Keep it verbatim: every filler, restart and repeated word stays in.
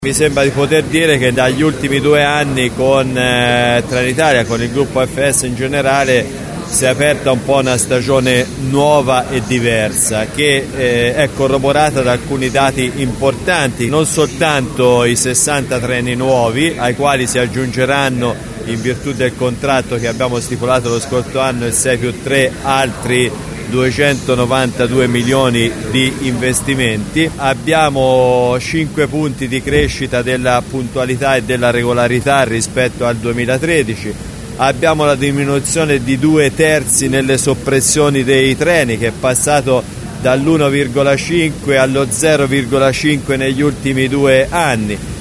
Mi sembra di poter dire che dagli ultimi due anni con eh, Trenitalia, con il gruppo F S in generale, si è aperta un po' una stagione nuova e diversa che eh, è corroborata da alcuni dati importanti, non soltanto i sessanta treni nuovi ai quali si aggiungeranno in virtù del contratto che abbiamo stipulato lo scorso anno, il sei più tre, altri duecentonovantadue milioni di investimenti. Abbiamo cinque punti di crescita della puntualità e della regolarità rispetto al duemilatredici. Abbiamo la diminuzione di due terzi nelle soppressioni dei treni, che è passato dall'uno virgola cinque allo zero virgola cinque negli ultimi due anni.